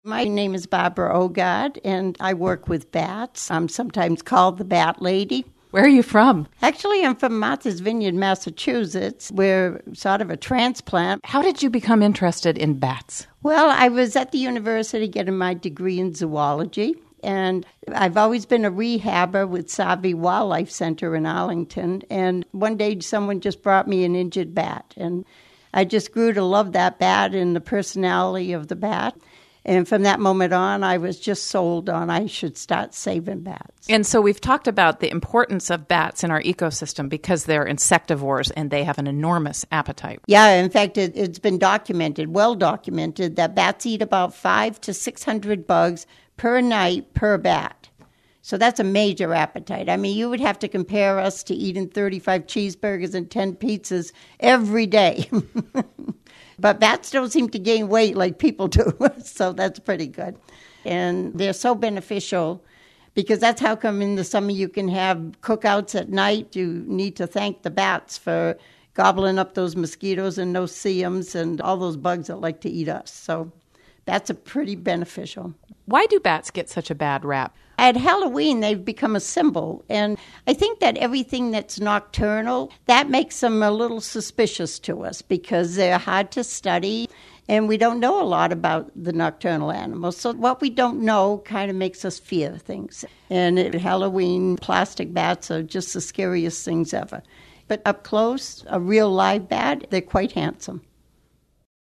My name is Barbara Ogard, and I work with bats. I'm sometimes called the Bat Lady. Where are you from? Actually, I'm from Martha's Vineyard, Massachusetts. We're sort of a transplant. How did you become interested in bats? Well, I was at the university getting my degree in zoology, and I've always been a rehabber with Savi Wildlife Center in Arlington. And one day someone just brought me an injured bat, and I just grew to love that bat and the personality of the bat. And from that moment on, I was just sold on I should start saving bats. And so we've talked about the importance of bats in our ecosystem because they're insectivores and they have an enormous appetite. Yeah, in fact, it's been documented, well documented, that bats eat about 500 to 600 bugs per night per bat. So that's a major appetite. I mean, you would have to compare us to eating 35 cheeseburgers and 10 pizzas every day. But bats don't seem to gain weight like people do, so that's pretty good. And they're so beneficial because that's how come in the summer you can have cookouts at night. You need to thank the bats for gobbling up those mosquitoes and no-see-ums and all those bugs that like to eat us. So bats are pretty beneficial. Why do bats get such a bad rap? At Halloween, they've become a symbol, and I think that everything that's nocturnal, that makes them a little suspicious to us because they're hard to study, and we don't know a lot about the nocturnal animals. So what we don't know kind of makes us fear things. And at Halloween, plastic bats are just the scariest things ever. But up close, a real live bat, they're quite handsome.